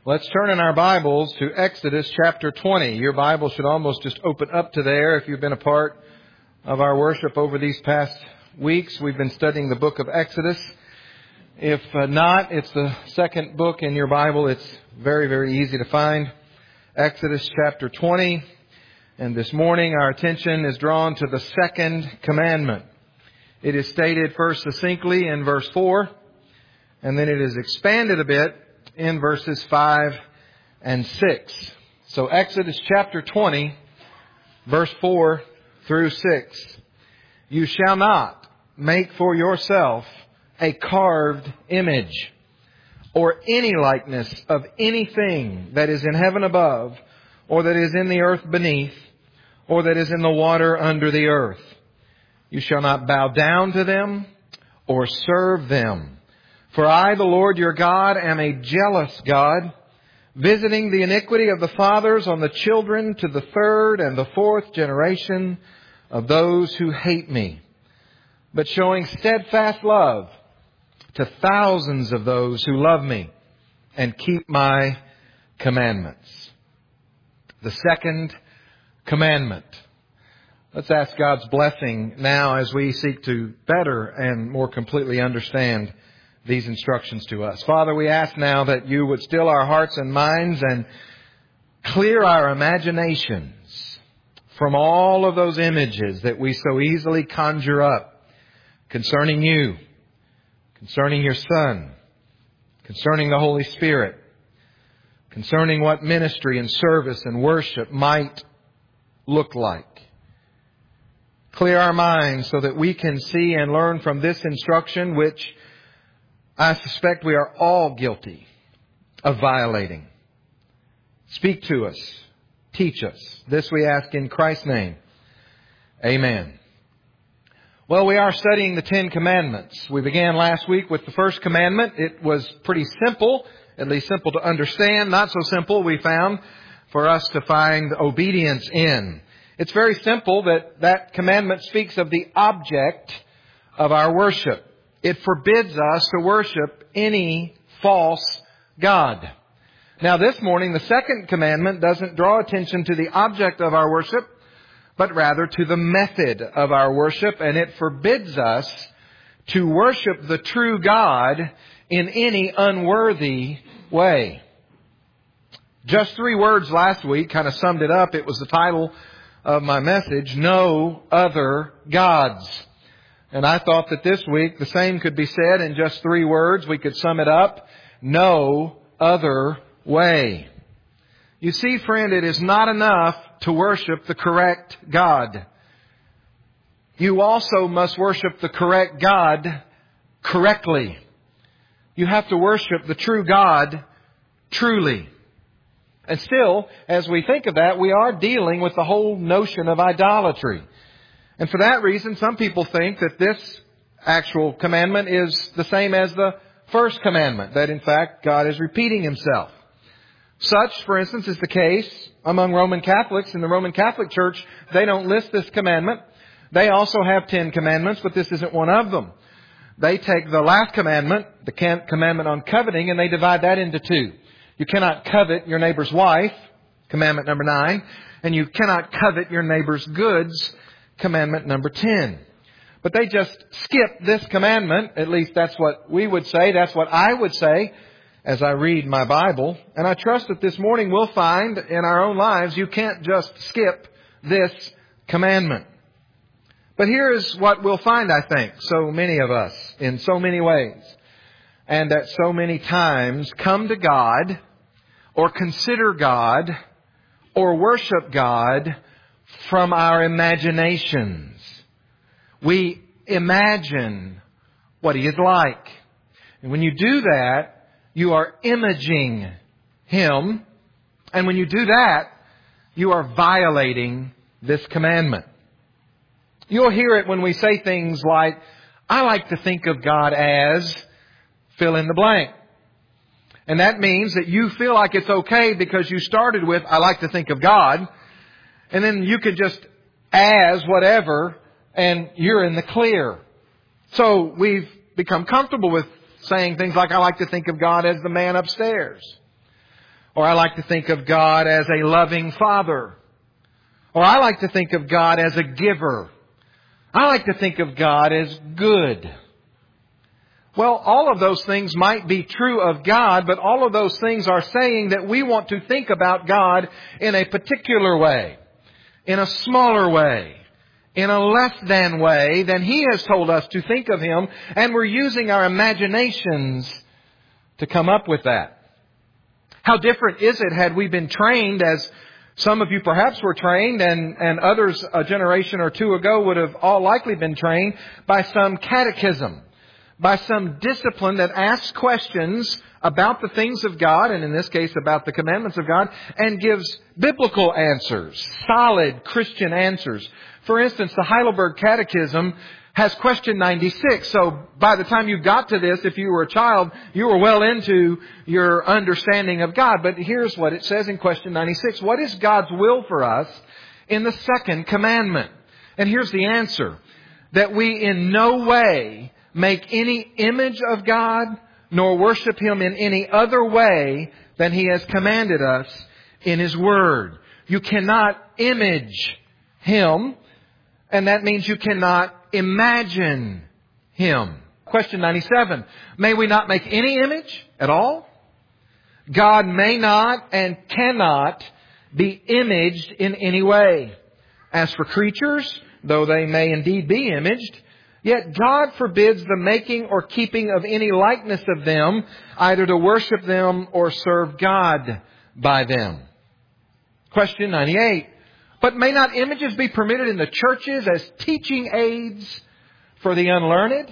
Let's turn in our Bibles to Exodus chapter 20. Your Bible should almost just open up to there if you've been a part of our worship over these past weeks. We've been studying the book of Exodus. If not, it's the second book in your Bible. It's very, very easy to find. Exodus chapter 20. And this morning our attention is drawn to the second commandment. It is stated first succinctly in verse 4, and then it is expanded a bit in verses 5 and 6. So Exodus chapter 20, verse 4 through 6. You shall not make for yourself a carved image or any likeness of anything that is in heaven above, or that is in the earth beneath, or that is in the water under the earth. You shall not bow down to them or serve them. For I, the Lord your God, am a jealous God, visiting the iniquity of the fathers on the children to the third and the fourth generation of those who hate me, but showing steadfast love to thousands of those who love me and keep my commandments. The second commandment. Let's ask God's blessing now as we seek to better and more completely understand these instructions to us. Father, we ask now that you would still our hearts and minds and clear our imaginations from all of those images that we so easily conjure up concerning you, concerning your Son, concerning the Holy Spirit, concerning what ministry and service and worship might look like. Clear our minds so that we can see and learn from this instruction, which I suspect we are all guilty of violating. Speak to us. Teach us. This we ask in Christ's name. Amen. Well, we are studying the Ten Commandments. We began last week with the first commandment. It was pretty simple, at least simple to understand. Not so simple, we found, for us to find obedience in. It's very simple that commandment speaks of the object of our worship. It forbids us to worship any false god. Now this morning, the second commandment doesn't draw attention to the object of our worship, but rather to the method of our worship, and it forbids us to worship the true God in any unworthy way. Just 3 words last week kind of summed it up. It was the title of my message, No Other Gods. And I thought that this week the same could be said in just 3 words. We could sum it up. No other way. You see, friend, it is not enough to worship the correct God. You also must worship the correct God correctly. You have to worship the true God truly. And still, as we think of that, we are dealing with the whole notion of idolatry. And for that reason, some people think that this actual commandment is the same as the first commandment, that in fact God is repeating Himself. Such, for instance, is the case among Roman Catholics. In the Roman Catholic Church, they don't list this commandment. They also have 10 commandments, but this isn't one of them. They take the last commandment, the commandment on coveting, and they divide that into 2. You cannot covet your neighbor's wife, commandment number 9, and you cannot covet your neighbor's goods, commandment number 10. But they just skip this commandment. At least that's what we would say. That's what I would say as I read my Bible. And I trust that this morning we'll find in our own lives you can't just skip this commandment. But here is what we'll find, I think, so many of us in so many ways, and at so many times come to God or consider God or worship God from our imaginations. We imagine what He is like. And when you do that, you are imaging Him. And when you do that, you are violating this commandment. You'll hear it when we say things like, I like to think of God as fill in the blank. And that means that you feel like it's okay because you started with, I like to think of God. And then you could just as whatever and you're in the clear. So we've become comfortable with saying things like, I like to think of God as the man upstairs. Or I like to think of God as a loving Father. Or I like to think of God as a giver. I like to think of God as good. Well, all of those things might be true of God, but all of those things are saying that we want to think about God in a particular way, in a smaller way, in a less than way than He has told us to think of Him, and we're using our imaginations to come up with that. How different is it had we been trained, as some of you perhaps were trained, and others a generation or two ago would have all likely been trained by some catechism, by some discipline that asks questions about the things of God, and in this case about the commandments of God, and gives biblical answers, solid Christian answers. For instance, the Heidelberg Catechism has question 96. So by the time you got to this, if you were a child, you were well into your understanding of God. But here's what it says in question 96. What is God's will for us in the second commandment? And here's the answer. That we in no way make any image of God, nor worship Him in any other way than He has commanded us in His Word. You cannot image Him, and that means you cannot imagine Him. Question 97. May we not make any image at all? God may not and cannot be imaged in any way. As for creatures, though they may indeed be imaged, yet God forbids the making or keeping of any likeness of them, either to worship them or serve God by them. Question 98. But may not images be permitted in the churches as teaching aids for the unlearned?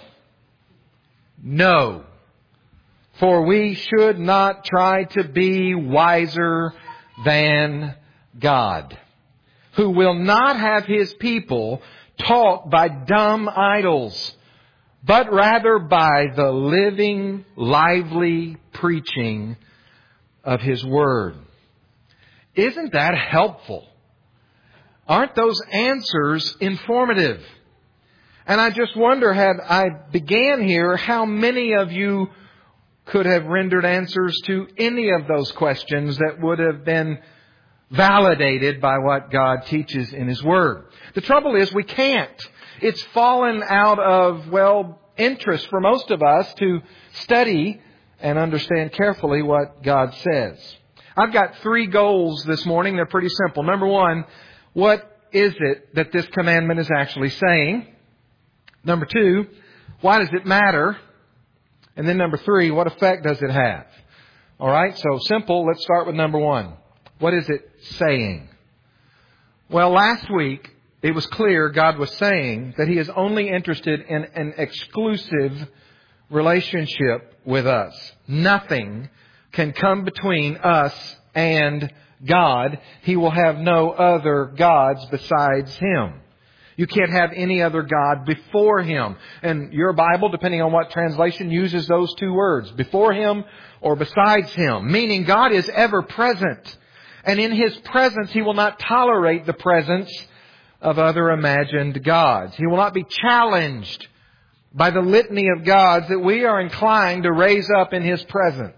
No. For we should not try to be wiser than God, who will not have His people taught by dumb idols, but rather by the living, lively preaching of His Word. Isn't that helpful? Aren't those answers informative? And I just wonder, had I began here, how many of you could have rendered answers to any of those questions that would have been validated by what God teaches in His Word? The trouble is we can't. It's fallen out of, interest for most of us to study and understand carefully what God says. I've got 3 goals this morning. They're pretty simple. Number 1, what is it that this commandment is actually saying? Number 2, why does it matter? And then number 3, what effect does it have? All right, so simple. Let's start with number 1. What is it saying? Well, last week it was clear God was saying that He is only interested in an exclusive relationship with us. Nothing can come between us and God. He will have no other gods besides Him. You can't have any other God before Him. And your Bible, depending on what translation, uses those 2 words, before Him or besides Him, meaning God is ever present. And in His presence, He will not tolerate the presence of other imagined gods. He will not be challenged by the litany of gods that we are inclined to raise up in His presence.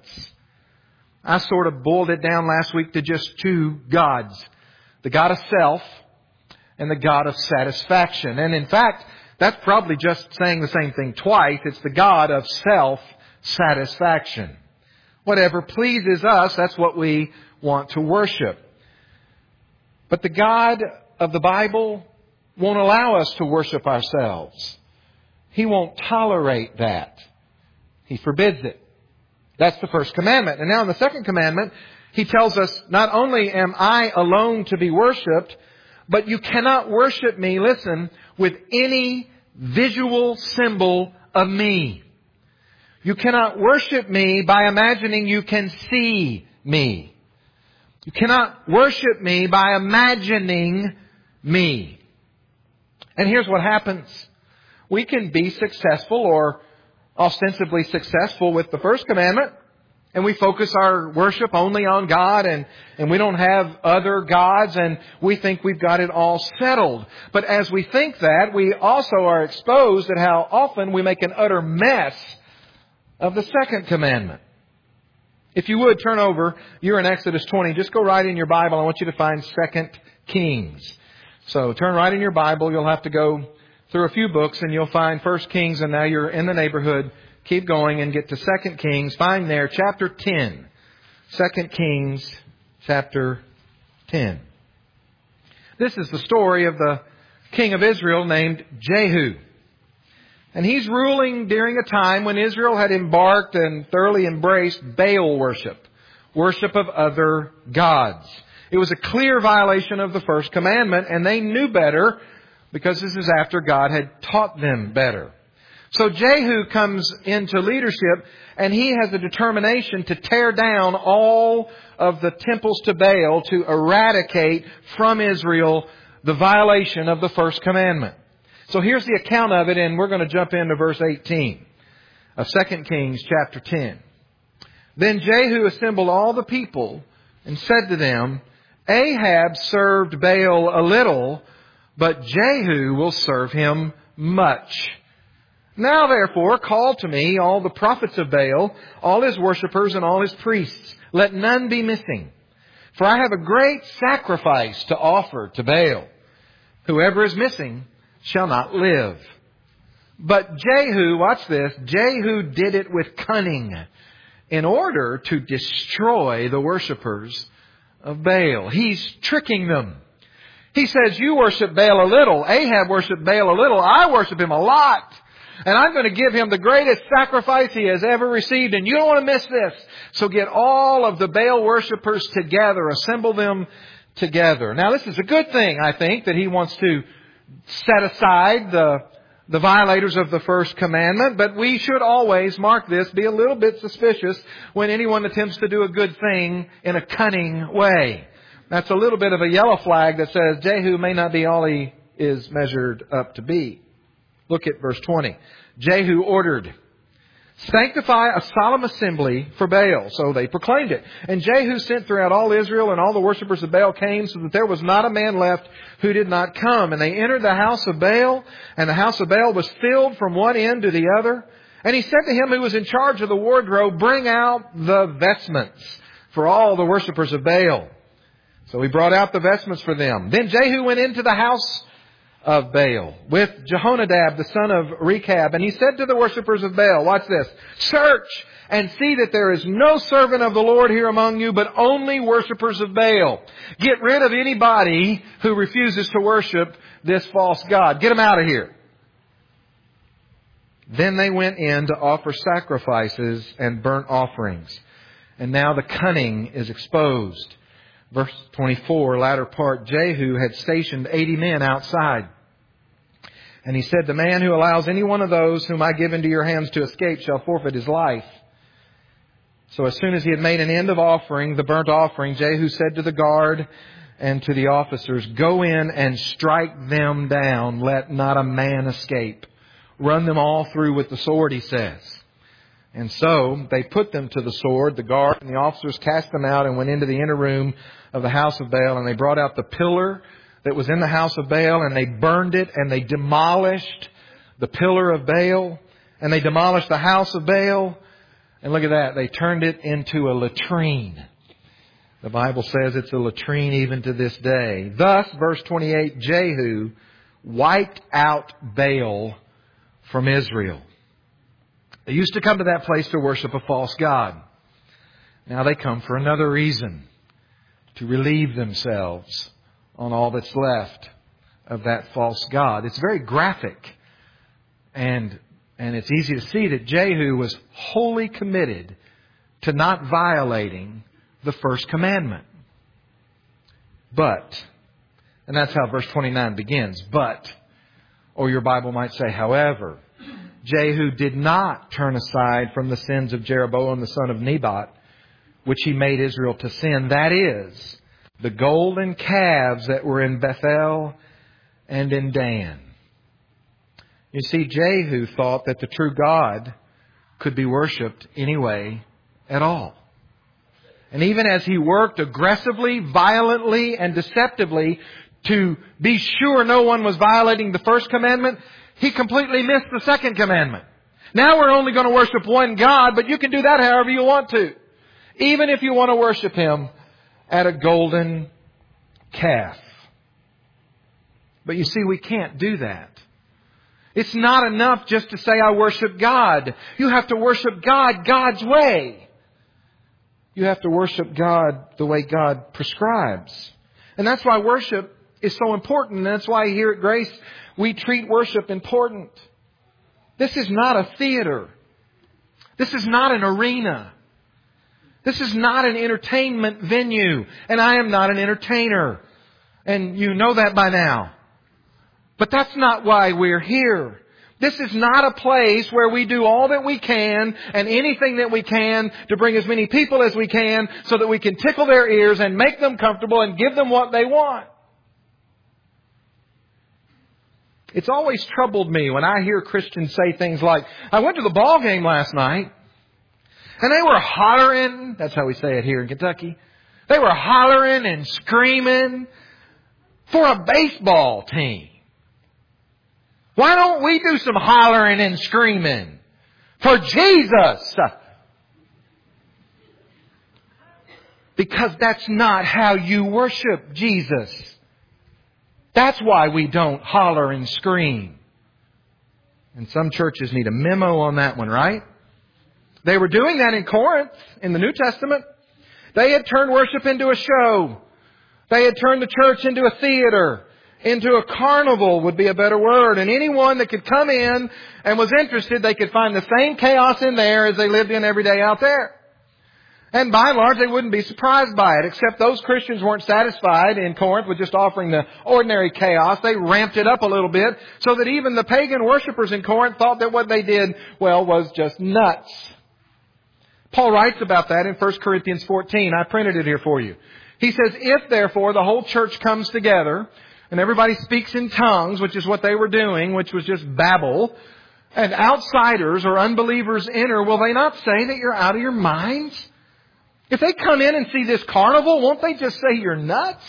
I sort of boiled it down last week to just 2 gods. The God of self and the God of satisfaction. And in fact, that's probably just saying the same thing twice. It's the God of self-satisfaction. Whatever pleases us, that's what we want to worship. But the God of the Bible won't allow us to worship ourselves. He won't tolerate that. He forbids it. That's the first commandment. And now in the second commandment, He tells us, not only am I alone to be worshipped, but you cannot worship me, listen, with any visual symbol of me. You cannot worship me by imagining you can see me. You cannot worship me by imagining me. And here's what happens. We can be successful or ostensibly successful with the first commandment, and we focus our worship only on God, and we don't have other gods, and we think we've got it all settled. But as we think that, we also are exposed at how often we make an utter mess of the second commandment. If you would, turn over. You're in Exodus 20. Just go right in your Bible. I want you to find 2 Kings. So turn right in your Bible. You'll have to go through a few books and you'll find 1 Kings, and now you're in the neighborhood. Keep going and get to 2 Kings. Find there chapter 10. 2 Kings chapter 10. This is the story of the king of Israel named Jehu. And he's ruling during a time when Israel had embarked and thoroughly embraced Baal worship. Worship of other gods. It was a clear violation of the first commandment, and they knew better because this is after God had taught them better. So Jehu comes into leadership, and he has a determination to tear down all of the temples to Baal to eradicate from Israel the violation of the first commandment. So here's the account of it, and we're going to jump into verse 18 of 2 Kings chapter 10. Then Jehu assembled all the people and said to them, Ahab served Baal a little, but Jehu will serve him much. Now therefore call to me all the prophets of Baal, all his worshippers and all his priests. Let none be missing. For I have a great sacrifice to offer to Baal. Whoever is missing shall not live. But Jehu, watch this, Jehu did it with cunning in order to destroy the worshippers of Baal. He's tricking them. He says, you worship Baal a little. Ahab worshiped Baal a little. I worship him a lot. And I'm going to give him the greatest sacrifice he has ever received. And you don't want to miss this. So get all of the Baal worshippers together. Assemble them together. Now this is a good thing, I think, that he wants to set aside the violators of the first commandment. But we should always, mark this, be a little bit suspicious when anyone attempts to do a good thing in a cunning way. That's a little bit of a yellow flag that says Jehu may not be all he is measured up to be. Look at verse 20. Jehu ordered, sanctify a solemn assembly for Baal. So they proclaimed it. And Jehu sent throughout all Israel, and all the worshippers of Baal came, so that there was not a man left who did not come. And they entered the house of Baal, and the house of Baal was filled from one end to the other. And he said to him who was in charge of the wardrobe, bring out the vestments for all the worshippers of Baal. So he brought out the vestments for them. Then Jehu went into the house of Baal with Jehonadab, the son of Rechab. And he said to the worshippers of Baal, watch this, search and see that there is no servant of the Lord here among you, but only worshippers of Baal. Get rid of anybody who refuses to worship this false god. Get them out of here. Then they went in to offer sacrifices and burnt offerings. And now the cunning is exposed. Verse 24, latter part, Jehu had stationed 80 men outside. And he said, the man who allows any one of those whom I give into your hands to escape shall forfeit his life. So as soon as he had made an end of offering the burnt offering, Jehu said to the guard and to the officers, go in and strike them down. Let not a man escape. Run them all through with the sword, he says. And so they put them to the sword. The guard and the officers cast them out and went into the inner room of the house of Baal. And they brought out the pillar that was in the house of Baal, and they burned it, and they demolished the pillar of Baal, and they demolished the house of Baal. And look at that. They turned it into a latrine. The Bible says it's a latrine even to this day. Thus, verse 28, Jehu wiped out Baal from Israel. They used to come to that place to worship a false god. Now they come for another reason, to relieve themselves on all that's left of that false god. It's very graphic. And it's easy to see that Jehu was wholly committed to not violating the first commandment. But, and that's how verse 29 begins, but, or your Bible might say, however, Jehu did not turn aside from the sins of Jeroboam the son of Nebat, which he made Israel to sin. That is, the golden calves that were in Bethel and in Dan. You see, Jehu thought that the true God could be worshipped anyway at all. And even as he worked aggressively, violently, and deceptively to be sure no one was violating the first commandment, he completely missed the second commandment. Now we're only going to worship one God, but you can do that however you want to. Even if you want to worship Him at a golden calf. But you see, we can't do that. It's not enough just to say, I worship God. You have to worship God God's way. You have to worship God the way God prescribes. And that's why worship is so important. And that's why here at Grace, we treat worship important. This is not a theater. This is not an arena. This is not an entertainment venue. And I am not an entertainer. And you know that by now. But that's not why we're here. This is not a place where we do all that we can and anything that we can to bring as many people as we can so that we can tickle their ears and make them comfortable and give them what they want. It's always troubled me when I hear Christians say things like, I went to the ball game last night and they were hollering. That's how we say it here in Kentucky. They were hollering and screaming for a baseball team. Why don't we do some hollering and screaming for Jesus? Because that's not how you worship Jesus. That's why we don't holler and scream. And some churches need a memo on that one, right? They were doing that in Corinth in the New Testament. They had turned worship into a show. They had turned the church into a theater. Into a carnival would be a better word. And anyone that could come in and was interested, they could find the same chaos in there as they lived in every day out there. And by and large, they wouldn't be surprised by it, except those Christians weren't satisfied in Corinth with just offering the ordinary chaos. They ramped it up a little bit so that even the pagan worshipers in Corinth thought that what they did, well, was just nuts. Paul writes about that in 1 Corinthians 14. I printed it here for you. He says, if therefore the whole church comes together and everybody speaks in tongues, which is what they were doing, which was just babble, and outsiders or unbelievers enter, will they not say that you're out of your minds? If they come in and see this carnival, won't they just say you're nuts?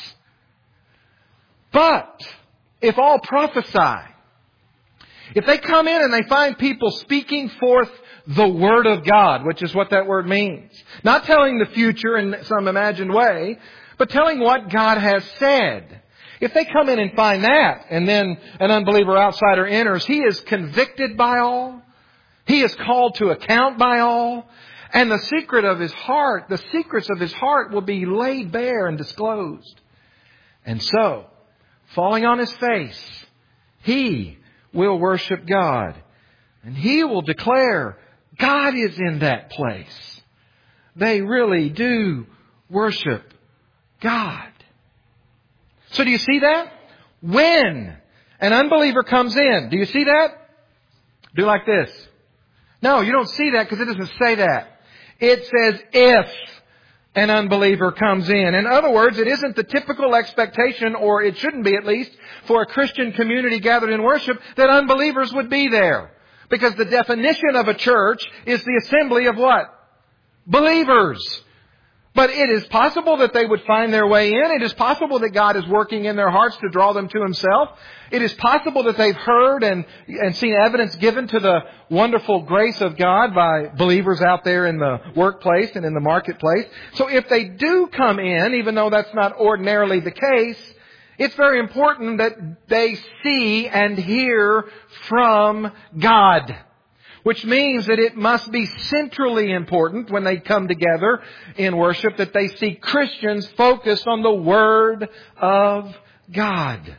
But if all prophesy, if they come in and they find people speaking forth the Word of God, which is what that word means, not telling the future in some imagined way, but telling what God has said. If they come in and find that, and then an unbeliever outsider enters, he is convicted by all. He is called to account by all. And the secrets of his heart will be laid bare and disclosed. And so, falling on his face, he will worship God. And he will declare, God is in that place. They really do worship God. So do you see that? When an unbeliever comes in, do you see that? Do like this. No, you don't see that because it doesn't say that. It says if an unbeliever comes in. In other words, it isn't the typical expectation, or it shouldn't be at least, for a Christian community gathered in worship that unbelievers would be there. Because the definition of a church is the assembly of what? Believers. But it is possible that they would find their way in. It is possible that God is working in their hearts to draw them to Himself. It is possible that they've heard and seen evidence given to the wonderful grace of God by believers out there in the workplace and in the marketplace. So if they do come in, even though that's not ordinarily the case, it's very important that they see and hear from God. Which means that it must be centrally important when they come together in worship that they see Christians focused on the Word of God.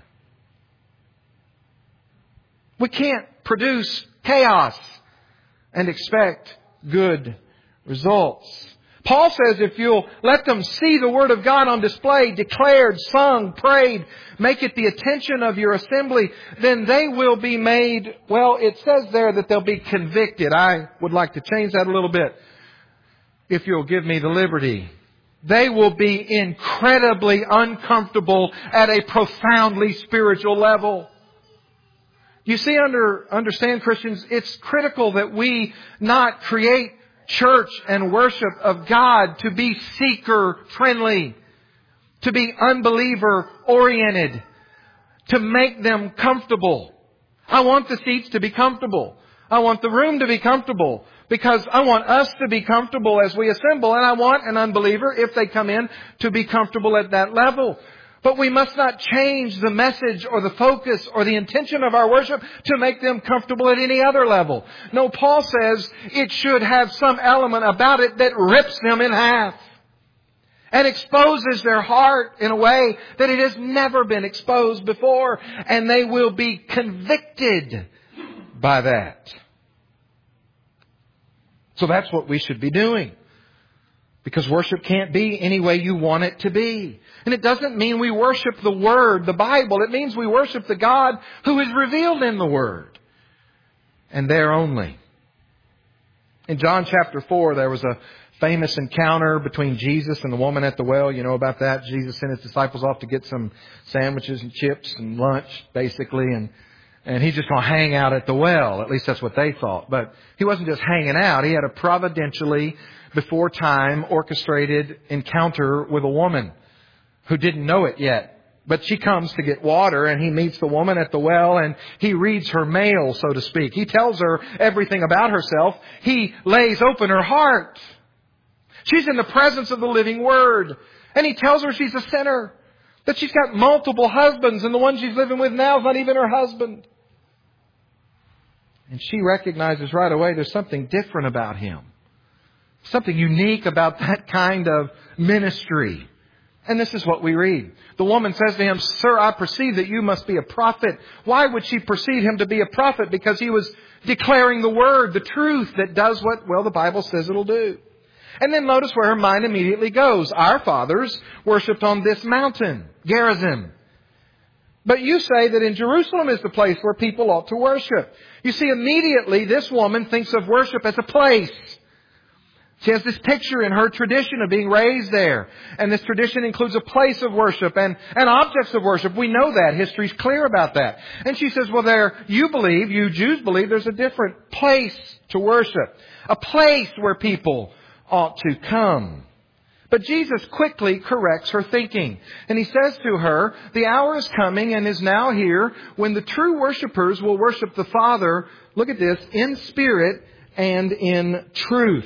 We can't produce chaos and expect good results. Paul says if you'll let them see the Word of God on display, declared, sung, prayed, make it the attention of your assembly, then they will be made, well, it says there that they'll be convicted. I would like to change that a little bit, if you'll give me the liberty. They will be incredibly uncomfortable at a profoundly spiritual level. You see, understand, Christians, it's critical that we not create church and worship of God to be seeker-friendly, to be unbeliever-oriented, to make them comfortable. I want the seats to be comfortable. I want the room to be comfortable. Because I want us to be comfortable as we assemble, and I want an unbeliever, if they come in, to be comfortable at that level. But we must not change the message or the focus or the intention of our worship to make them comfortable at any other level. No, Paul says it should have some element about it that rips them in half and exposes their heart in a way that it has never been exposed before, and they will be convicted by that. So that's what we should be doing. Because worship can't be any way you want it to be. And it doesn't mean we worship the Word, the Bible. It means we worship the God who is revealed in the Word. And there only. In John chapter 4, there was a famous encounter between Jesus and the woman at the well. You know about that? Jesus sent His disciples off to get some sandwiches and chips and lunch, basically. And He's just going to hang out at the well. At least that's what they thought. But He wasn't just hanging out. He had a providentially, before time, orchestrated encounter with a woman who didn't know it yet. But she comes to get water, and He meets the woman at the well, and He reads her mail, so to speak. He tells her everything about herself. He lays open her heart. She's in the presence of the living Word. And He tells her she's a sinner. That she's got multiple husbands, and the one she's living with now is not even her husband. And she recognizes right away there's something different about him. Something unique about that kind of ministry. And this is what we read. The woman says to him, "Sir, I perceive that you must be a prophet." Why would she perceive him to be a prophet? Because he was declaring the Word, the truth that does what, well, the Bible says it'll do. And then notice where her mind immediately goes. Our fathers worshipped on this mountain, Gerizim. But you say that in Jerusalem is the place where people ought to worship. You see, immediately this woman thinks of worship as a place. She has this picture in her tradition of being raised there. And this tradition includes a place of worship and objects of worship. We know that. History's clear about that. And she says, well, you Jews believe there's a different place to worship. A place where people ought to come. But Jesus quickly corrects her thinking. And He says to her, the hour is coming and is now here when the true worshipers will worship the Father, look at this, in spirit and in truth.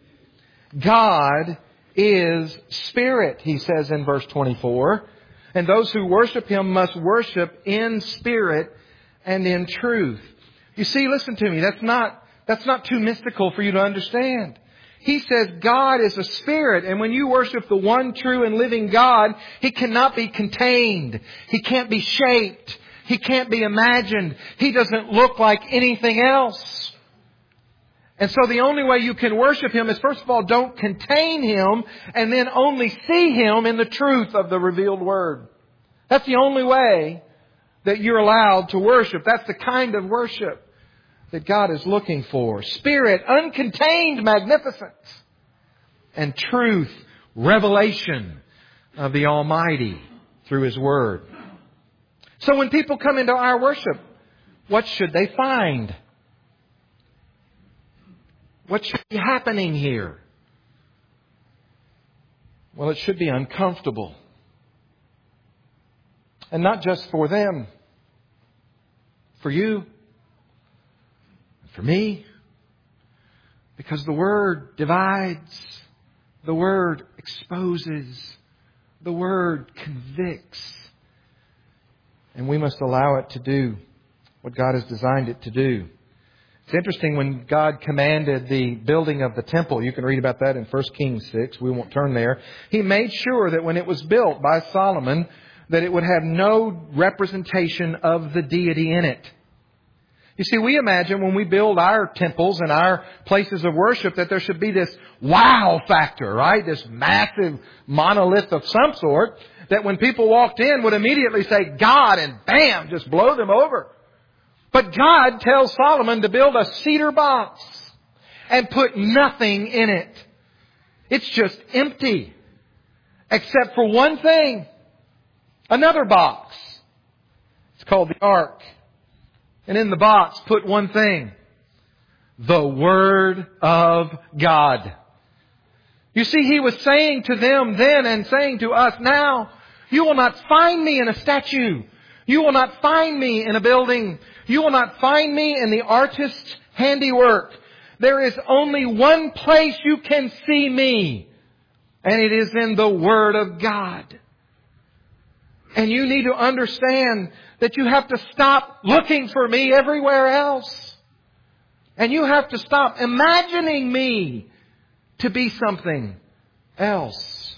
God is spirit, He says in verse 24. And those who worship Him must worship in spirit and in truth. You see, listen to me, that's not too mystical for you to understand. He says God is a spirit, and when you worship the one true and living God, He cannot be contained. He can't be shaped. He can't be imagined. He doesn't look like anything else. And so the only way you can worship Him is, first of all, don't contain Him, and then only see Him in the truth of the revealed Word. That's the only way that you're allowed to worship. That's the kind of worship that God is looking for. Spirit, uncontained magnificence. And truth, revelation of the Almighty through His Word. So when people come into our worship, what should they find? What should be happening here? Well, it should be uncomfortable. And not just for them. For you. For me. Because the Word divides. The Word exposes. The Word convicts. And we must allow it to do what God has designed it to do. It's interesting when God commanded the building of the temple. You can read about that in 1 Kings 6. We won't turn there. He made sure that when it was built by Solomon, that it would have no representation of the deity in it. You see, we imagine when we build our temples and our places of worship that there should be this wow factor, right? This massive monolith of some sort that when people walked in would immediately say God and bam, just blow them over. But God tells Solomon to build a cedar box and put nothing in it. It's just empty. Except for one thing. Another box. It's called the ark. And in the box, put one thing. The Word of God. You see, He was saying to them then and saying to us now, you will not find me in a statue. You will not find me in a building. You will not find me in the artist's handiwork. There is only one place you can see me, and it is in the Word of God. And you need to understand that you have to stop looking for me everywhere else. And you have to stop imagining me to be something else.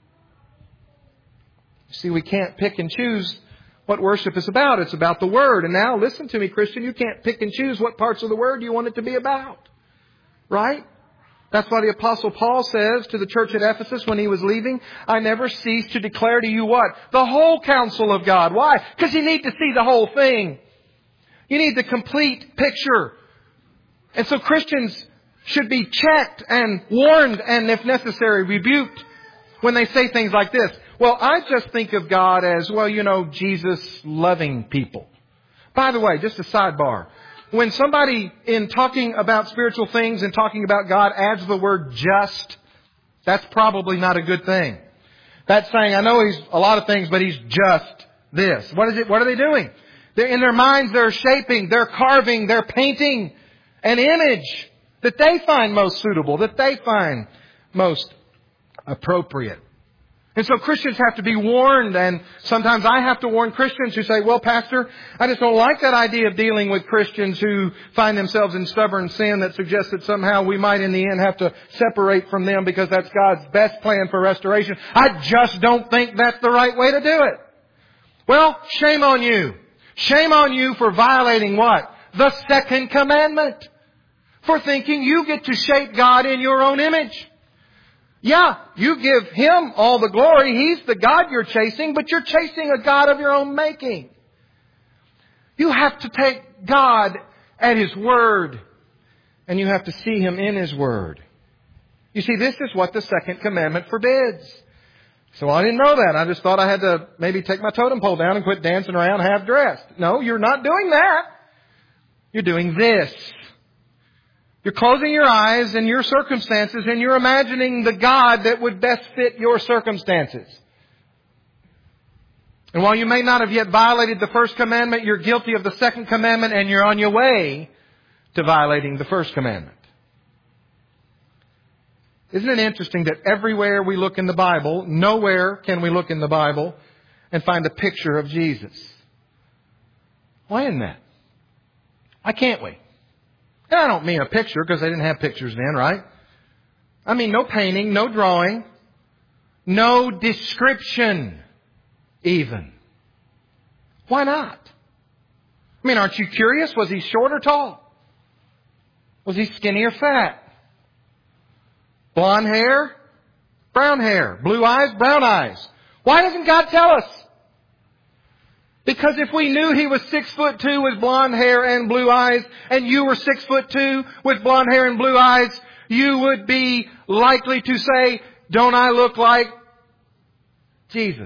See, we can't pick and choose what worship is about. It's about the Word. And now, listen to me, Christian, you can't pick and choose what parts of the Word you want it to be about. Right? That's why the Apostle Paul says to the church at Ephesus when he was leaving, I never cease to declare to you what? The whole counsel of God. Why? Because you need to see the whole thing. You need the complete picture. And so Christians should be checked and warned and, if necessary, rebuked when they say things like this. Well, I just think of God as, Jesus loving people. By the way, just a sidebar. When somebody in talking about spiritual things and talking about God adds the word just, that's probably not a good thing. That's saying, I know He's a lot of things, but He's just this. What is it? What are they doing? They're in their minds, they're shaping, they're carving, they're painting an image that they find most suitable, that they find most appropriate. And so Christians have to be warned, and sometimes I have to warn Christians who say, well, Pastor, I just don't like that idea of dealing with Christians who find themselves in stubborn sin that suggests that somehow we might in the end have to separate from them because that's God's best plan for restoration. I just don't think that's the right way to do it. Well, shame on you. Shame on you for violating what? The second commandment. For thinking you get to shape God in your own image. Yeah, you give Him all the glory. He's the God you're chasing, but you're chasing a God of your own making. You have to take God at His Word, and you have to see Him in His Word. You see, this is what the second commandment forbids. So I didn't know that. I just thought I had to maybe take my totem pole down and quit dancing around half dressed. No, you're not doing that. You're doing this. You're closing your eyes in your circumstances and you're imagining the God that would best fit your circumstances. And while you may not have yet violated the first commandment, you're guilty of the second commandment and you're on your way to violating the first commandment. Isn't it interesting that everywhere we look in the Bible, nowhere can we look in the Bible and find a picture of Jesus? Why isn't that? Why can't we? And I don't mean a picture because they didn't have pictures then, right? I mean no painting, no drawing, no description even. Why not? I mean, aren't you curious? Was He short or tall? Was He skinny or fat? Blonde hair, brown hair, blue eyes, brown eyes. Why doesn't God tell us? Because if we knew He was 6'2" with blonde hair and blue eyes, and you were 6'2" with blonde hair and blue eyes, you would be likely to say, don't I look like Jesus?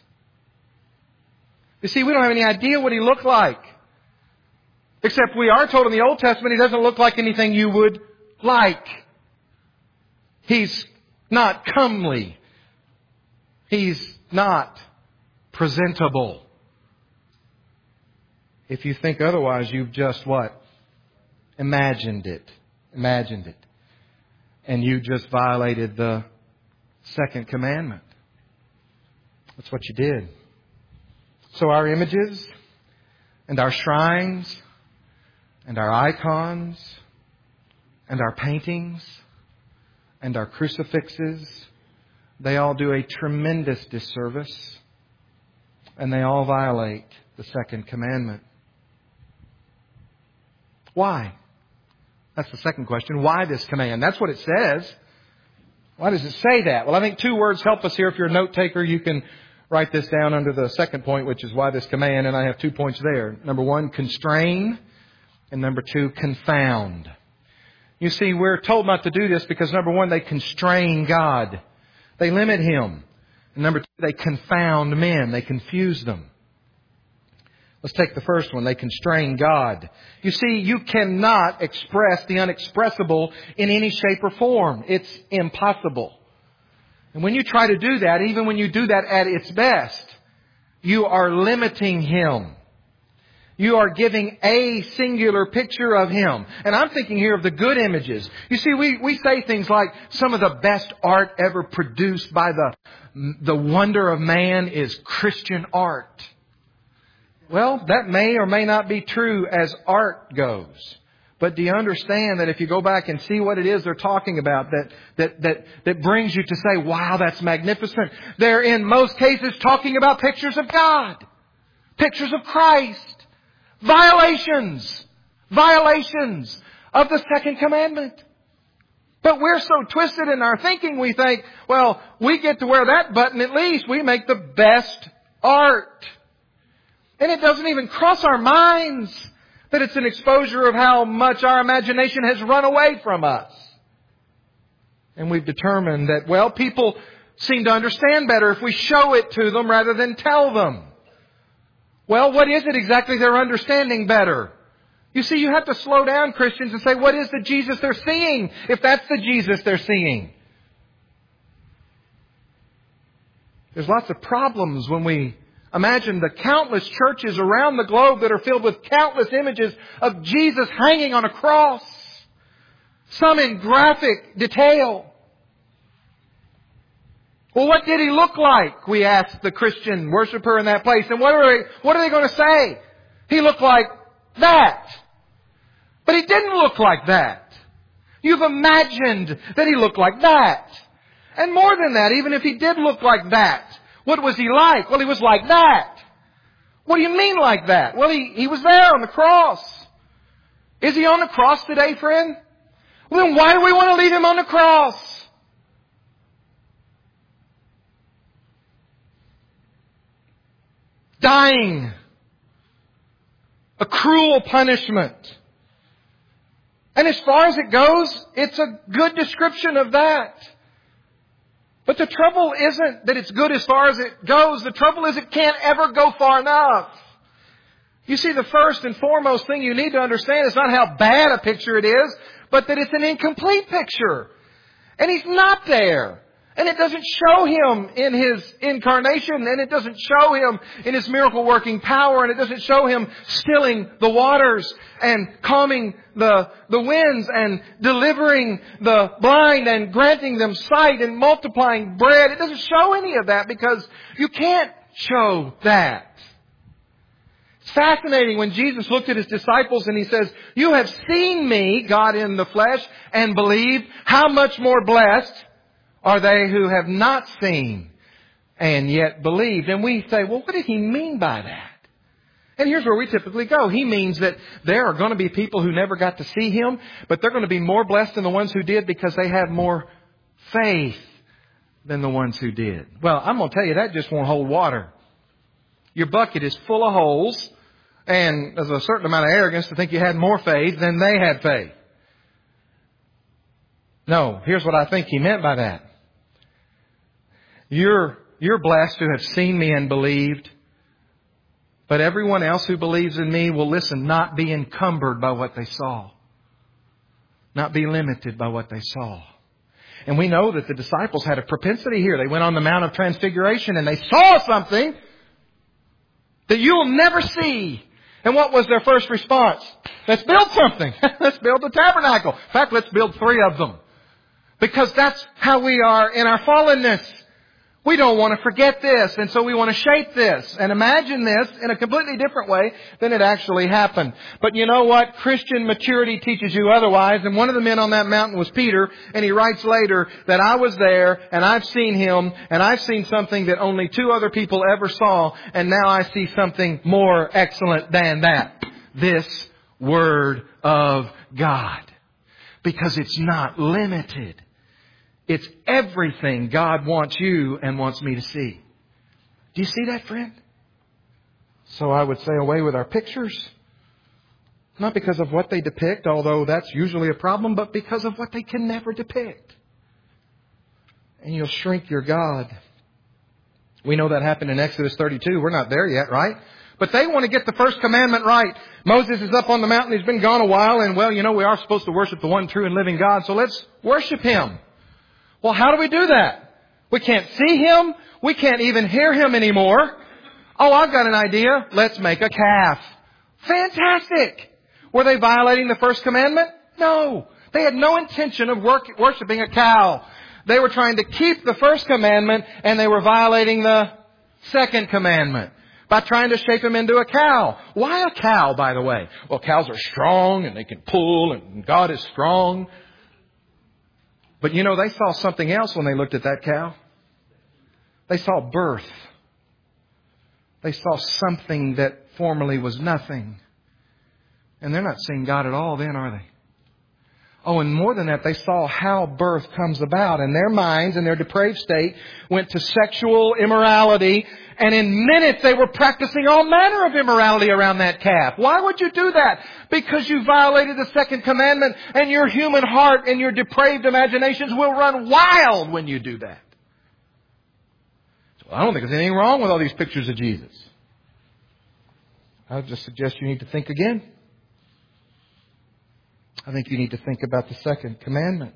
You see, we don't have any idea what He looked like. Except we are told in the Old Testament He doesn't look like anything you would like. He's not comely. He's not presentable. If you think otherwise, you've just what? Imagined it. Imagined it. And you just violated the second commandment. That's what you did. So our images and our shrines and our icons and our paintings and our crucifixes, they all do a tremendous disservice, and they all violate the second commandment. Why? That's the second question. Why this command? That's what it says. Why does it say that? Well, I think two words help us here. If you're a note taker, you can write this down under the second point, which is why this command, and I have 2 points there. Number 1, constrain, and number 2, confound. You see, we're told not to do this because, number 1, they constrain God. They limit Him. And number 2, they confound men. They confuse them. Let's take the first one. They constrain God. You see, you cannot express the unexpressible in any shape or form. It's impossible. And when you try to do that, even when you do that at its best, you are limiting Him. You are giving a singular picture of Him. And I'm thinking here of the good images. You see, we say things like some of the best art ever produced by the wonder of man is Christian art. Well, that may or may not be true as art goes. But do you understand that if you go back and see what it is they're talking about, that brings you to say, wow, that's magnificent. They're in most cases talking about pictures of God. Pictures of Christ. Violations of the second commandment. But we're so twisted in our thinking, we think, well, we get to wear that button, at least we make the best art. And it doesn't even cross our minds that it's an exposure of how much our imagination has run away from us. And we've determined that, well, people seem to understand better if we show it to them rather than tell them. Well, what is it exactly they're understanding better? You see, you have to slow down, Christians, and say, what is the Jesus they're seeing, if that's the Jesus they're seeing? There's lots of problems when we imagine the countless churches around the globe that are filled with countless images of Jesus hanging on a cross. Some in graphic detail. Well, what did He look like? We asked the Christian worshiper in that place. And what are they going to say? He looked like that. But He didn't look like that. You've imagined that He looked like that. And more than that, even if He did look like that, what was He like? Well, He was like that. What do you mean like that? Well, He was there on the cross. Is He on the cross today, friend? Well, then why do we want to leave Him on the cross? Dying. A cruel punishment. And as far as it goes, it's a good description of that. But the trouble isn't that it's good as far as it goes. The trouble is it can't ever go far enough. You see, the first and foremost thing you need to understand is not how bad a picture it is, but that it's an incomplete picture. And He's not there. And it doesn't show Him in His incarnation, and it doesn't show Him in His miracle working power, and it doesn't show Him stilling the waters and calming the winds and delivering the blind and granting them sight and multiplying bread. It doesn't show any of that because you can't show that. It's fascinating when Jesus looked at His disciples and He says, you have seen me, God in the flesh, and believed. How much more blessed are they who have not seen and yet believed? And we say, well, what did He mean by that? And here's where we typically go. He means that there are going to be people who never got to see Him, but they're going to be more blessed than the ones who did because they have more faith than the ones who did. Well, I'm going to tell you, that just won't hold water. Your bucket is full of holes, and there's a certain amount of arrogance to think you had more faith than they had faith. No, here's what I think He meant by that. You're blessed to have seen me and believed. But everyone else who believes in me will, listen, not be encumbered by what they saw. Not be limited by what they saw. And we know that the disciples had a propensity here. They went on the Mount of Transfiguration and they saw something that you'll never see. And what was their first response? Let's build something. Let's build the tabernacle. In fact, let's build 3 of them. Because that's how we are in our fallenness. We don't want to forget this, and so we want to shape this and imagine this in a completely different way than it actually happened. But you know what? Christian maturity teaches you otherwise. And one of the men on that mountain was Peter, and he writes later that I was there, and I've seen Him, and I've seen something that only 2 other people ever saw, and now I see something more excellent than that. This Word of God. Because it's not limited. It's everything God wants you and wants me to see. Do you see that, friend? So I would say away with our pictures. Not because of what they depict, although that's usually a problem, but because of what they can never depict. And you'll shrink your God. We know that happened in Exodus 32. We're not there yet, right? But they want to get the first commandment right. Moses is up on the mountain. He's been gone a while. And well, you know, we are supposed to worship the one true and living God. So let's worship Him. Well, how do we do that? We can't see Him. We can't even hear Him anymore. Oh, I've got an idea. Let's make a calf Fantastic! Were they violating the first commandment? No. They had no intention of worshiping a cow. They were trying to keep the first commandment, and they were violating the second commandment by trying to shape him into a cow. Why a cow, by the way? Well, cows are strong and they can pull and God is strong. But you know, they saw something else when they looked at that cow. They saw birth. They saw something that formerly was nothing. And they're not seeing God at all then, are they? Oh, and more than that, they saw how birth comes about. And their minds, in their depraved state, went to sexual immorality. And in minutes, they were practicing all manner of immorality around that calf. Why would you do that? Because you violated the second commandment, and your human heart and your depraved imaginations will run wild when you do that. So I don't think there's anything wrong with all these pictures of Jesus. I would just suggest you need to think again. I think you need to think about the second commandment.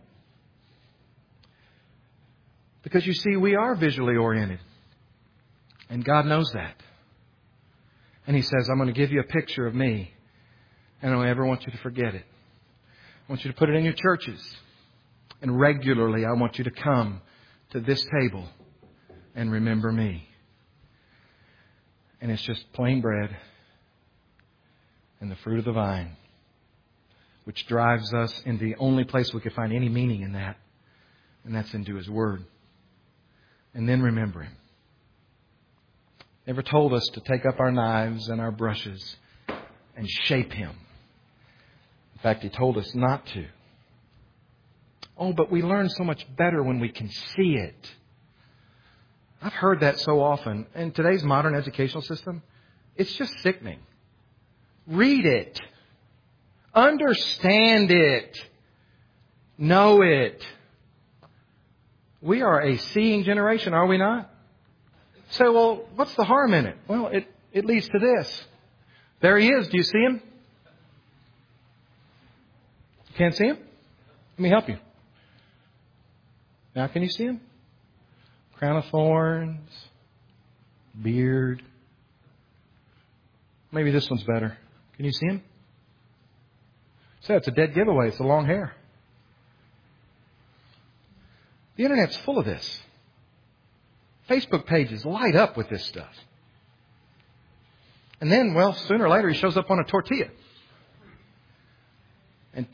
Because you see, we are visually oriented. And God knows that. And He says, I'm going to give you a picture of me. And I don't ever want you to forget it. I want you to put it in your churches. And regularly, I want you to come to this table and remember me. And it's just plain bread and the fruit of the vine, which drives us into the only place we could find any meaning in that. And that's into His Word. And then remember Him. Never told us to take up our knives and our brushes and shape Him. In fact, He told us not to. Oh, but we learn so much better when we can see it. I've heard that so often. In today's modern educational system, it's just sickening. Read it. Understand it. Know it. We are a seeing generation, are we not? Say, well, what's the harm in it? Well, it leads to this. There He is. Do you see Him? You can't see Him? Let me help you. Now can you see Him? Crown of thorns. Beard. Maybe this one's better. Can you see Him? So it's a dead giveaway. It's the long hair. The Internet's full of this. Facebook pages light up with this stuff. And then, well, sooner or later he shows up on a tortilla. And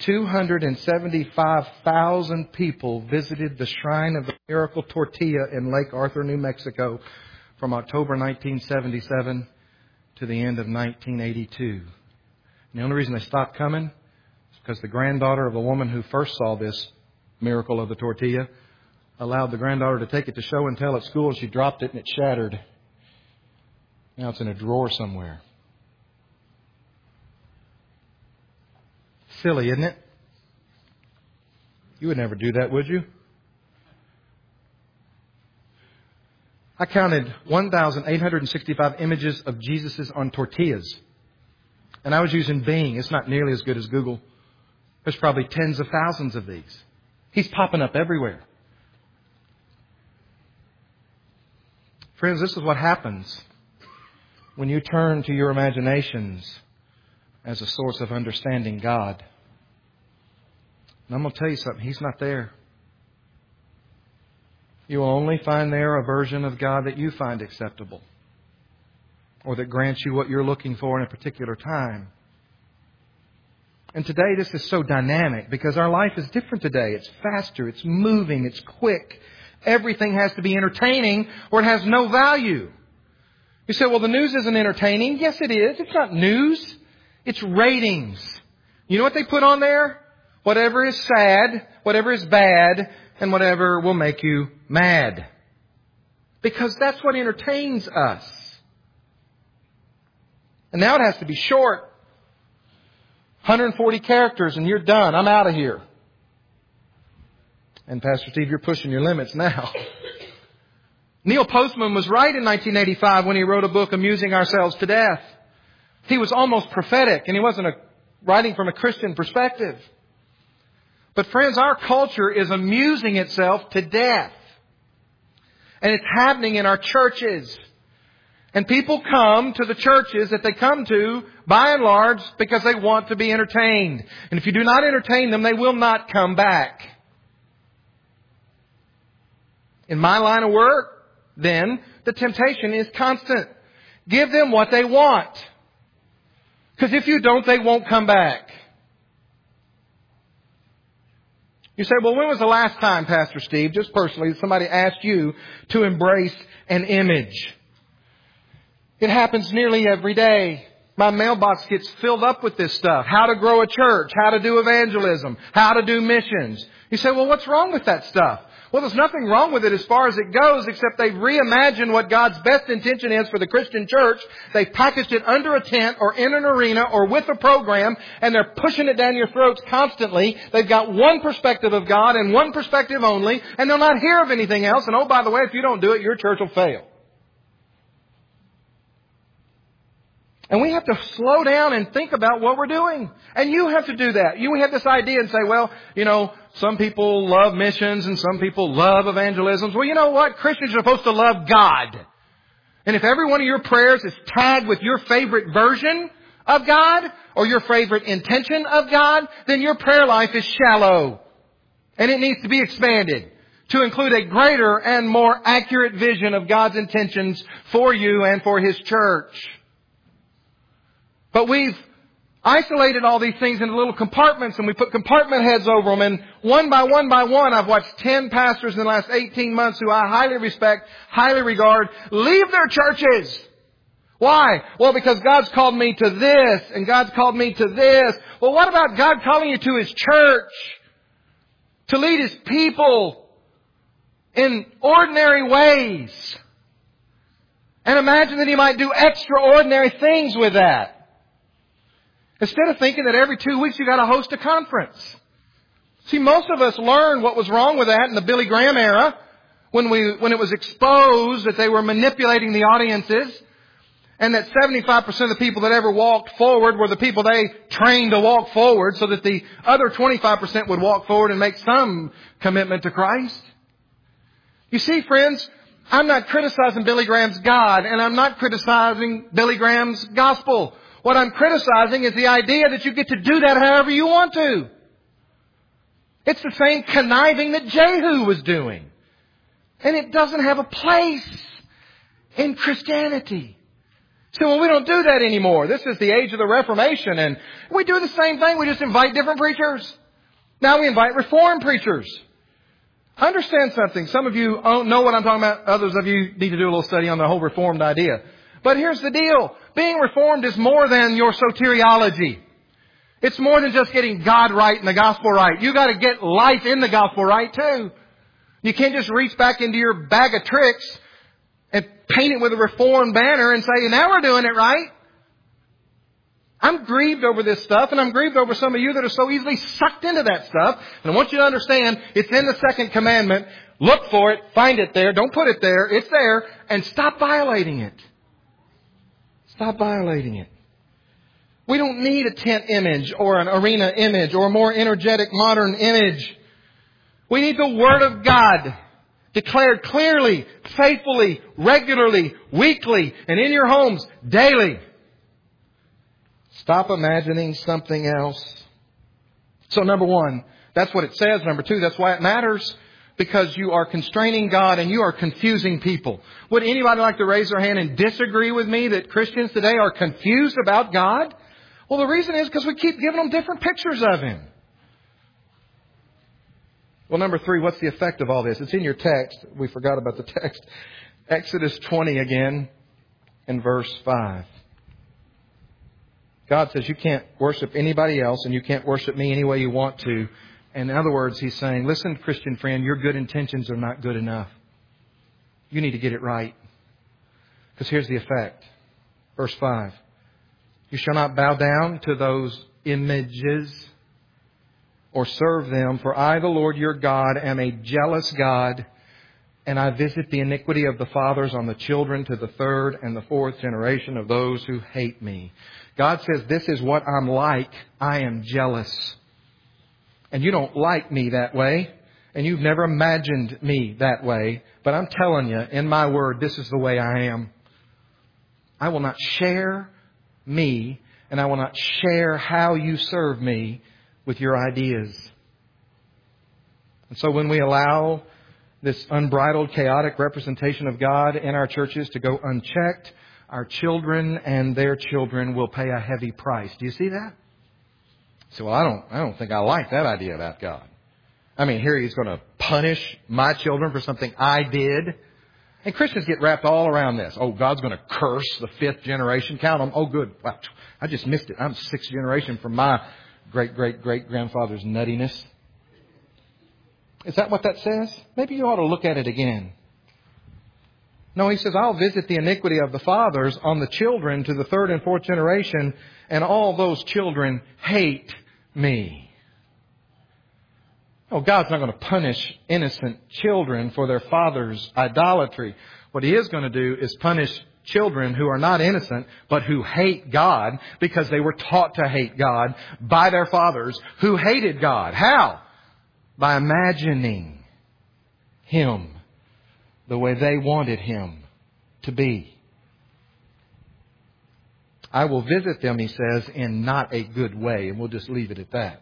275,000 people visited the Shrine of the Miracle Tortilla in Lake Arthur, New Mexico from October 1977 to the end of 1982. And the only reason they stopped coming is because the granddaughter of the woman who first saw this miracle of the tortilla allowed the granddaughter to take it to show and tell at school, and she dropped it and it shattered. Now it's in a drawer somewhere. Silly, isn't it? You would never do that, would you? I counted 1,865 images of Jesus on tortillas. And I was using Bing. It's not nearly as good as Google. There's probably tens of thousands of these. He's popping up everywhere. Friends, this is what happens when you turn to your imaginations as a source of understanding God. And I'm going to tell you something. He's not there. You will only find there a version of God that you find acceptable, or that grants you what you're looking for in a particular time. And today this is so dynamic because our life is different today. It's faster, it's moving, it's quick. Everything has to be entertaining or it has no value. You say, well, the news isn't entertaining. Yes, it is. It's not news. It's ratings. You know what they put on there? Whatever is sad, whatever is bad, and whatever will make you mad. Because that's what entertains us. And now it has to be short. 140 characters and you're done. I'm out of here. And Pastor Steve, you're pushing your limits now. Neil Postman was right in 1985 when he wrote a book, Amusing Ourselves to Death. He was almost prophetic, and he wasn't writing from a Christian perspective. But friends, our culture is amusing itself to death. And it's happening in our churches. And people come to the churches that they come to, by and large, because they want to be entertained. And if you do not entertain them, they will not come back. In my line of work, then, the temptation is constant. Give them what they want. Because if you don't, they won't come back. You say, well, when was the last time, Pastor Steve, just personally, that somebody asked you to embrace an image? It happens nearly every day. My mailbox gets filled up with this stuff. How to grow a church, how to do evangelism, how to do missions. You say, well, what's wrong with that stuff? Well, there's nothing wrong with it as far as it goes, except they've reimagined what God's best intention is for the Christian church. They've packaged it under a tent or in an arena or with a program, and they're pushing it down your throats constantly. They've got one perspective of God and one perspective only, and they'll not hear of anything else. And oh, by the way, if you don't do it, your church will fail. And we have to slow down and think about what we're doing. And you have to do that. You have this idea and say, well, some people love missions and some people love evangelisms. Well, you know what? Christians are supposed to love God. And if every one of your prayers is tagged with your favorite version of God or your favorite intention of God, then your prayer life is shallow. And it needs to be expanded to include a greater and more accurate vision of God's intentions for you and for His church. But we've isolated all these things into little compartments, and we put compartment heads over them. And one by one, I've watched 10 pastors in the last 18 months who I highly respect, highly regard, leave their churches. Why? Well, because God's called me to this, and God's called me to this. Well, what about God calling you to His church? To lead His people in ordinary ways. And imagine that He might do extraordinary things with that. Instead of thinking that every 2 weeks you got to host a conference. See, most of us learned what was wrong with that in the Billy Graham era, when it was exposed that they were manipulating the audiences, and that 75% of the people that ever walked forward were the people they trained to walk forward, so that the other 25% would walk forward and make some commitment to Christ. You see, friends, I'm not criticizing Billy Graham's God, and I'm not criticizing Billy Graham's gospel. What I'm criticizing is the idea that you get to do that however you want to. It's the same conniving that Jehu was doing. And it doesn't have a place in Christianity. So well, we don't do that anymore. This is the age of the Reformation, and we do the same thing. We just invite different preachers. Now we invite Reformed preachers. Understand something. Some of you know what I'm talking about. Others of you need to do a little study on the whole Reformed idea. But here's the deal. Being Reformed is more than your soteriology. It's more than just getting God right and the gospel right. You got to get life in the gospel right too. You can't just reach back into your bag of tricks and paint it with a Reformed banner and say, now we're doing it right. I'm grieved over this stuff, and I'm grieved over some of you that are so easily sucked into that stuff. And I want you to understand, it's in the second commandment. Look for it, find it there, don't put it there, it's there, and stop violating it. Stop violating it. We don't need a tent image or an arena image or a more energetic modern image. We need the Word of God declared clearly, faithfully, regularly, weekly, and in your homes daily. Stop imagining something else. So number one, that's what it says. Number two, that's why it matters. Because you are constraining God and you are confusing people. Would anybody like to raise their hand and disagree with me that Christians today are confused about God? Well, the reason is because we keep giving them different pictures of Him. Well, number three, what's the effect of all this? It's in your text. We forgot about the text. Exodus 20 again in verse 5. God says you can't worship anybody else and you can't worship me any way you want to. And in other words, He's saying, listen, Christian friend, your good intentions are not good enough. You need to get it right. Because here's the effect. Verse 5. You shall not bow down to those images or serve them, for I, the Lord your God, am a jealous God, and I visit the iniquity of the fathers on the children to the third and the fourth generation of those who hate me. God says, this is what I'm like. I am jealous. And you don't like me that way. And you've never imagined me that way. But I'm telling you, in my word, this is the way I am. I will not share me, and I will not share how you serve me with your ideas. And so when we allow this unbridled, chaotic representation of God in our churches to go unchecked, our children and their children will pay a heavy price. Do you see that? So, well, I don't think I like that idea about God. I mean, here He's going to punish my children for something I did. And Christians get wrapped all around this. Oh, God's going to curse the 5th generation. Count them. Oh, good. Wow, I just missed it. I'm 6th generation from my great-great-great-grandfather's nuttiness. Is that what that says? Maybe you ought to look at it again. No, He says, I'll visit the iniquity of the fathers on the children to the 3rd and 4th generation, and all those children hate me. Oh, God's not going to punish innocent children for their father's idolatry. What He is going to do is punish children who are not innocent, but who hate God because they were taught to hate God by their fathers who hated God. How? By imagining Him the way they wanted Him to be. I will visit them, He says, in not a good way. And we'll just leave it at that.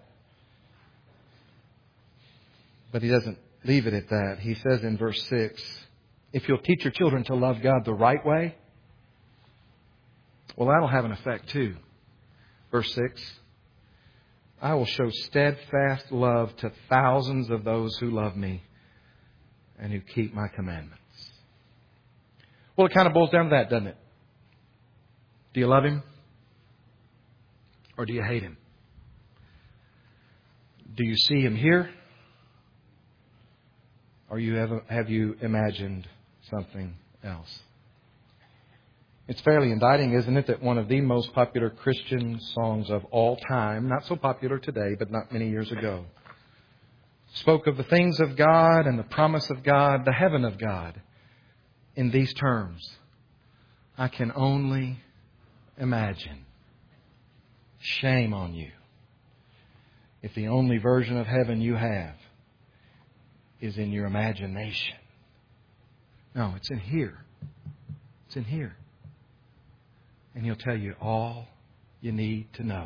But He doesn't leave it at that. He says in verse 6, if you'll teach your children to love God the right way, well, that'll have an effect too. Verse 6, I will show steadfast love to thousands of those who love me and who keep my commandments. Well, it kind of boils down to that, doesn't it? Do you love Him? Or do you hate Him? Do you see Him here? Or have you imagined something else? It's fairly indicting, isn't it, that one of the most popular Christian songs of all time, not so popular today, but not many years ago, spoke of the things of God and the promise of God, the heaven of God, in these terms. I can only imagine. Shame on you if the only version of heaven you have is in your imagination. No, it's in here. It's in here. And He'll tell you all you need to know.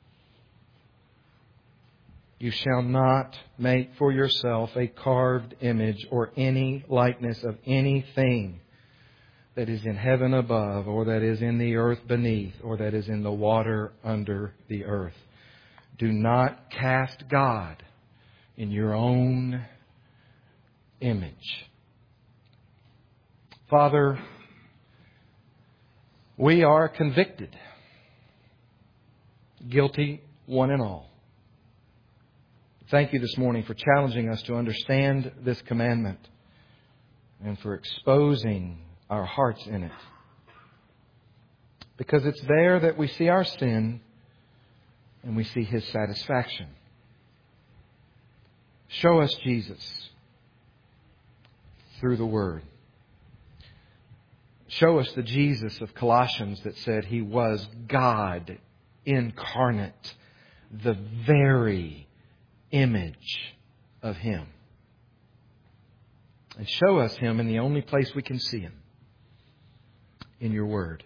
You shall not make for yourself a carved image or any likeness of anything that is in heaven above, or that is in the earth beneath, or that is in the water under the earth. Do not cast God in your own image. Father, we are convicted, guilty one and all. Thank You this morning for challenging us to understand this commandment and for exposing our hearts in it. Because it's there that we see our sin and we see His satisfaction. Show us Jesus through the Word. Show us the Jesus of Colossians that said He was God incarnate, the very image of Him. And show us Him in the only place we can see Him, in Your Word.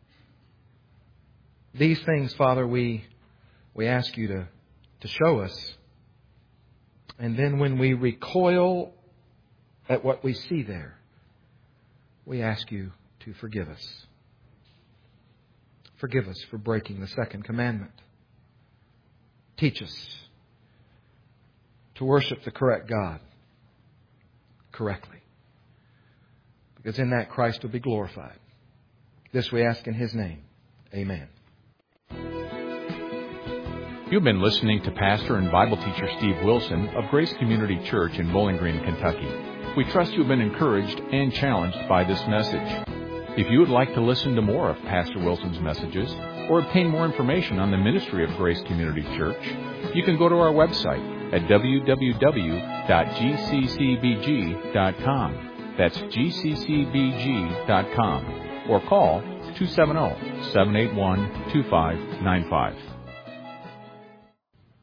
These things, Father, we ask You to show us. And then when we recoil at what we see there, we ask You to forgive us. Forgive us for breaking the second commandment. Teach us to worship the correct God correctly. Because in that Christ will be glorified. This we ask in His name. Amen. You've been listening to Pastor and Bible teacher Steve Wilson of Grace Community Church in Bowling Green, Kentucky. We trust you've been encouraged and challenged by this message. If you would like to listen to more of Pastor Wilson's messages or obtain more information on the ministry of Grace Community Church, you can go to our website at www.gccbg.com. That's gccbg.com. Or call 270-781-2595.